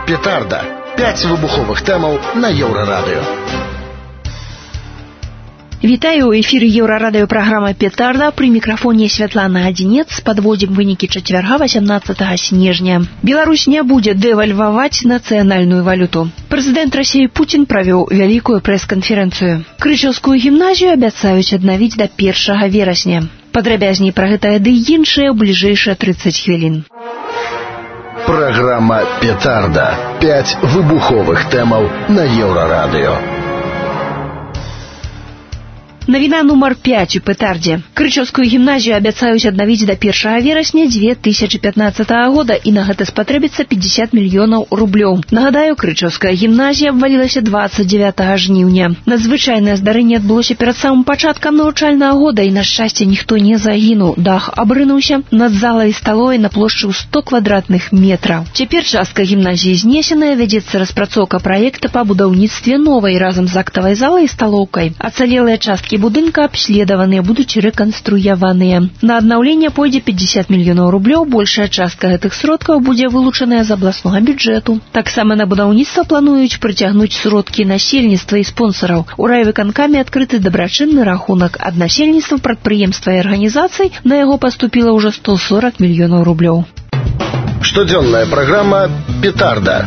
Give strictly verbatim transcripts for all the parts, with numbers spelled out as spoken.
Петарда. Пять выбуховых тэмаў на Еўрарадыё. Вітаю, у эфіры Еўрарадыё праграма «Петарда». Пры мікрафоне Святлана Адзінец. Падводзім вынікі чацвярга васямнаццатага снежня. Беларусь не будзе дэвальваваць нацыянальную валюту. Прэзідэнт Расіі Пуцін правёў вялікую прэс-канферэнцыю. Крычаўскую гімназію абяцаюць аднавіць да першага верасня. Падрабязней пра гэтае ды іншыя ў бліжэйшыя трыццаць хвілін. Программа «Петарда». Пять выбуховых тэмаў на Еўрарадыё. Навіна нумар пяць у «Петардзе». Крычаўскую гімназію абяцаюць аднавіць да першага верасня дзве тысячы пятнаццатага года, і на гэта спатрэбіцца пятьдесят мільёнаў рублёў. Нагадаю, Крычаўская гімназія абвалілася двадцать девятага жніўня. Надзвычайнае здарэнне адбылося перад самым пачаткам навучальнага года, і на шчасце ніхто не загінуў. Дах абрынуўся над залай і сталой на плошчы ў сто квадратных метраў. Цяпер частка гімназіі знесеная, вядзецца распрацоўка праекта па будаўніцтве новай разам з актавай залай і сталоўкай. Ацалелыя часткі будынка абследаваныя, будуць рэканструяваныя. На аднаўленне пойдзе пятьдесят мільёнаў рублёў, большая частка гэтых сродкаў будзе вылучаная з абласнога бюджэту. Таксама на будаўніцтва плануюць прыцягнуць сродкі насельніцтва і спонсараў. У райвыканкаме адкрыты дабрачынны рахунак ад насельніцтва, прадпрыемства і арганізацый, на яго паступіла ўжо сто сорок мільёнаў рублёў. Штодзённая праграма «Петарда».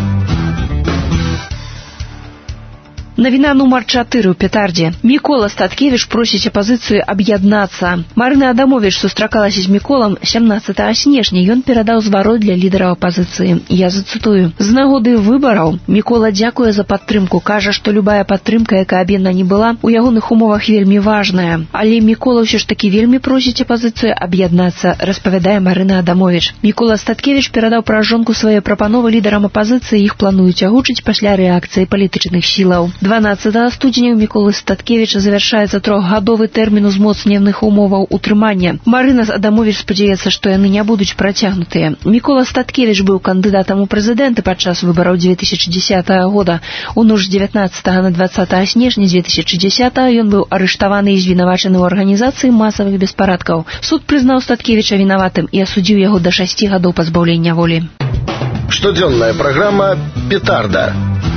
Навіна нумар чатыры ў «Петардзе». Мікола Статкевіч просіць апазіцыю аб'яднацца. Марына Адамовіч сустракалася з Міколам сямнаццатага снежня. Ён перадаў зварот для лідэраў апазіцыі. Я зацытую. З нагоды выбараў Мікола дзякуе за падтрымку. Кажа, што любая падтрымка, якая б яна ні была, у ягоных умовах вельмі важная. Але Мікола ўсё ж такі вельмі просіць апазіцыю аб'яднацца, распавядае Марына Адамовіч. Мікола Статкевіч перадаў пра жонку свае прапановы лідарам апазіцыі. Іх плануюць агучыць пасля рэакцыі палітычных сілаў. дванаццатага студзеня ў Міколы Статкевіча завяршаецца трохгадовы тэрмін узмоцненых умоваў утрымання. Марына Адамовіч спадзяецца, што яны не будуць працягнутыя. Мікола Статкевіч быў кандыдатам у прэзідэнты падчас выбараў дзве тысячы дзесятага года. У ноч з дзевятнаццатага на дваццатае снежня дзве тысячы дзесятага ён быў арыштаваны і звінавачаны ў арганізацыі масавых беспарадкаў. Суд прызнаў Статкевіча вінаватым і асудзіў яго да шасці гадоў пазбаўлення волі. Штодзённая праграма «Петарда».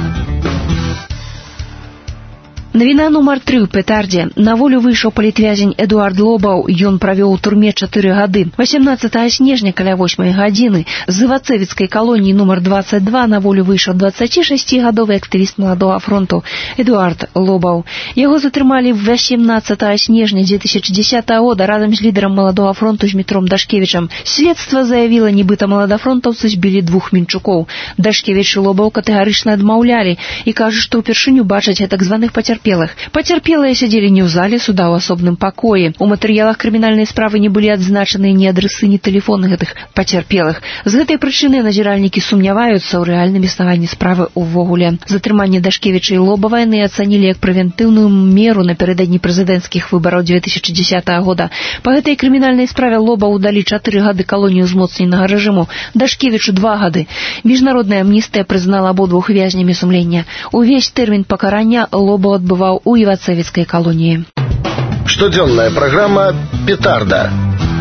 Навіна нумар тры ў «Петардзе». На волю выйшаў палітвязень Эдуард Лобаў. Ён правёў у турме чатыры гады. васямнаццатага снежня каля восьмай гадзіны з івацэвіцкай калоніі нумар дваццаць два на волю выйшаў дваццацішасцігадовы актывіст Маладога фронту Эдуард Лобаў. Яго затрымалі васямнаццатага снежня дзве тысячы дзесятага года разам з лідарам Маладога фронту Змітром Дашкевічам. Следства заявіла, нібыта маладафронтаўцы збілі двух мінчукоў. Дашкевіч і Лобаў катэгарычна адмаўлялі і кажуць, што ўпершыню бачаць так званых пацярпелых. Пацярпелыя сядзелі не ў зале суда, ў асобным пакоі. У матэрыялах крымінальнай справы не былі адзначаныя ні адрасы, ні тэлефоны гэтых пацярпелых. З гэтай прычыны назіральнікі сумняваюцца ў рэальным існаванні справы ўвогуле. Затрыманне Дашкевіча і Лобава яны ацанілі як прэвентыўную меру напярэдадні прэзідэнцкіх выбараў дзве тысячы дзесятага года. Па гэтай крымінальнай справе Лобаву далі чатыры гады калонію ўзмоцненага рэжыму, Дашкевічу два гады. Міжнародная амністыя прызнала абодвух вязнямі сумлення. Увесь тэрмін пакарання Лобаў адбываў у івацэвіцкай калоніі. Штодзённая праграма «Петарда».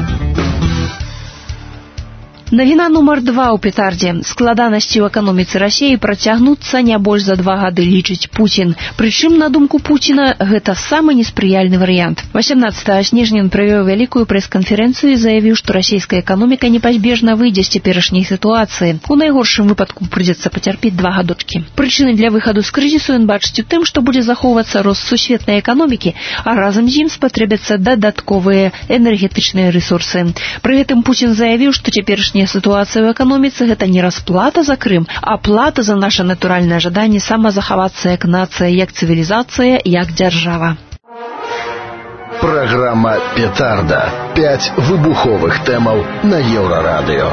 Навіна нумар два ў «Петардзе». Складанасці ў эканоміцы Расіі працягнуцца не больш за два гады, лічыць Пуцін. Прычым, на думку Пуціна, гэта самы неспрыяльны варыянт. васямнаццатага снежня ён правёў вялікую прэс-канферэнцыю і заявіў, што расійская эканоміка непазбежна выйдзе з цяперашняй сітуацыі. У найгоршым выпадку прыйдзецца пацярпець два гадочкі. Прычыны для выхаду з крызісу ён бачыць у тым, што будзе захоўвацца рост сусветнай эканомікі, а разам з ім спатрэбяцца дадатковыя энергетычныя рэсурсы. Пры гэтым Пуцін заявіў, што цяперашняя сітуацыя ў эканоміцы гэта не расплата за Крым, а плата за наша натуральнае жаданне самазахавацца як нацыя, як цывілізацыя, як дзяржава. Программа «Петарда». Пять выбуховых тэмаў на Еўрарадыё.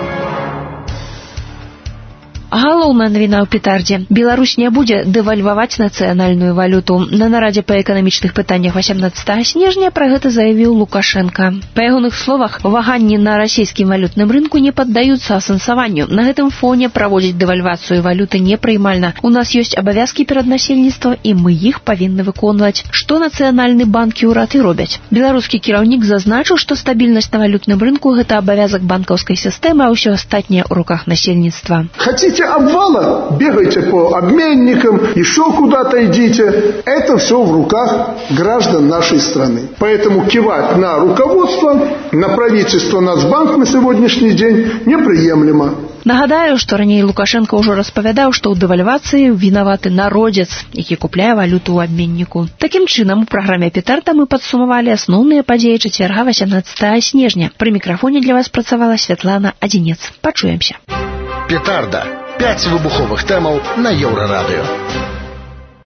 Галоўная навіна ў «Петардзе». Беларусь не будзе дэвальваваць нацыянальную валюту. На нарадзе па эканамічных пытаннях васямнаццатага снежня пра гэта заявіў Лукашенка. Па ягоных словах, ваганні на расійскім валютным рынку не паддаюцца асэнсаванню. На гэтым фоне праводзіць дэвальвацыю валюты непрыймальна. У нас ёсць абавязкі перад насельніцтвам, і мы іх павінны выконваць. Што нацыянальны банк і ўрад і робяць? Беларускі кіраўнік зазначыў, што стабільнасць на валютным рынку – гэта абавязак банкаўскай сістэмы, а ўсё астатняе ў руках насельніцтва. Хотите обвала, бегайте по обменникам, еще куда-то идите. Это все в руках граждан нашей страны. Поэтому кивать на руководство, на правительство, Нацбанк на сегодняшний день неприемлемо. Нагадаю, што раней Лукашенко ўжо распавядаў, што ў дэвальвацыі вінаваты народец, які купляе валюту ў абменніку. Такім чынам, у праграме «Петарда» мы падсумавалі асноўныя падзеі чацвярга васямнаццатага снежня. Пры мікрафоне для вас працавала Святлана Адзінец. Пачуемся. «Петарда». Пяць выбуховых тэмаў на Еўрарадыё.